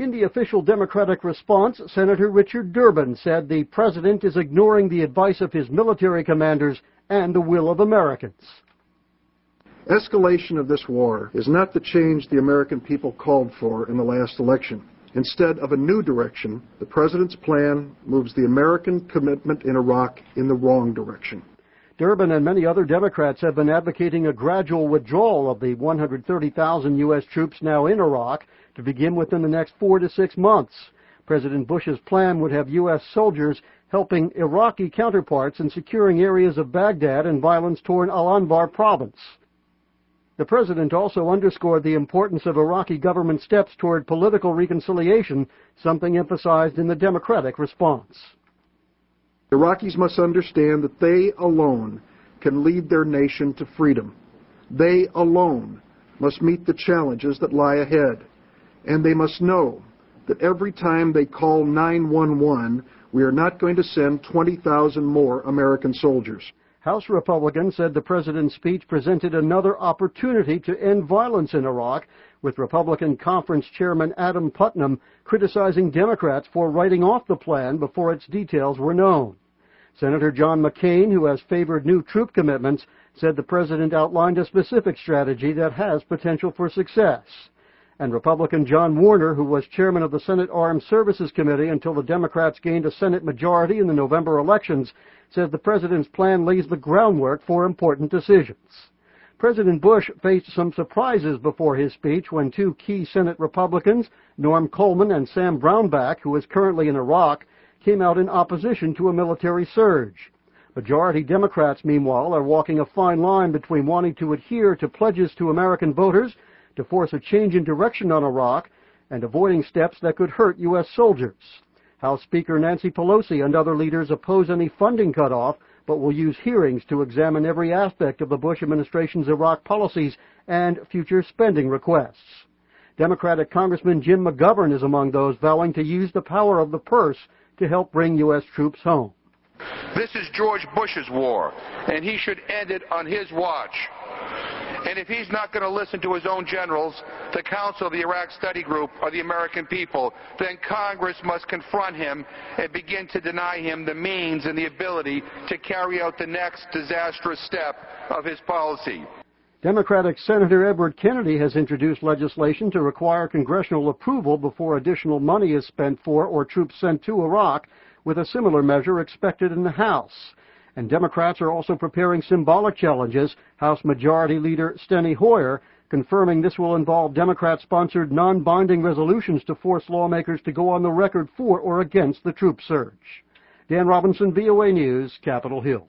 In the official Democratic response, Senator Richard Durbin said the president is ignoring the advice of his military commanders and the will of Americans. Escalation of this war is not the change the American people called for in the last election. Instead of a new direction, the president's plan moves the American commitment in Iraq in the wrong direction. Durbin and many other Democrats have been advocating a gradual withdrawal of the 130,000 U.S. troops now in Iraq to begin within the next 4 to 6 months. President Bush's plan would have U.S. soldiers helping Iraqi counterparts in securing areas of Baghdad and violence-torn Al-Anbar province. The president also underscored the importance of Iraqi government steps toward political reconciliation, something emphasized in the Democratic response. Iraqis must understand that they alone can lead their nation to freedom. They alone must meet the challenges that lie ahead. And they must know that every time they call 911, we are not going to send 20,000 more American soldiers. House Republicans said the president's speech presented another opportunity to end violence in Iraq, with Republican Conference Chairman Adam Putnam criticizing Democrats for writing off the plan before its details were known. Senator John McCain, who has favored new troop commitments, said the president outlined a specific strategy that has potential for success. And Republican John Warner, who was chairman of the Senate Armed Services Committee until the Democrats gained a Senate majority in the November elections, says the president's plan lays the groundwork for important decisions. President Bush faced some surprises before his speech when two key Senate Republicans, Norm Coleman and Sam Brownback, who is currently in Iraq, came out in opposition to a military surge. Majority Democrats, meanwhile, are walking a fine line between wanting to adhere to pledges to American voters to force a change in direction on Iraq and avoiding steps that could hurt U.S. soldiers. House Speaker Nancy Pelosi and other leaders oppose any funding cutoff, but will use hearings to examine every aspect of the Bush administration's Iraq policies and future spending requests. Democratic Congressman Jim McGovern is among those vowing to use the power of the purse to help bring U.S. troops home. This is George Bush's war, and he should end it on his watch. And if he's not going to listen to his own generals, the Council of the Iraq Study Group, or the American people, then Congress must confront him and begin to deny him the means and the ability to carry out the next disastrous step of his policy. Democratic Senator Edward Kennedy has introduced legislation to require congressional approval before additional money is spent for or troops sent to Iraq, with a similar measure expected in the House. And Democrats are also preparing symbolic challenges, House Majority Leader Steny Hoyer confirming this will involve Democrat-sponsored non-binding resolutions to force lawmakers to go on the record for or against the troop surge. Dan Robinson, VOA News, Capitol Hill.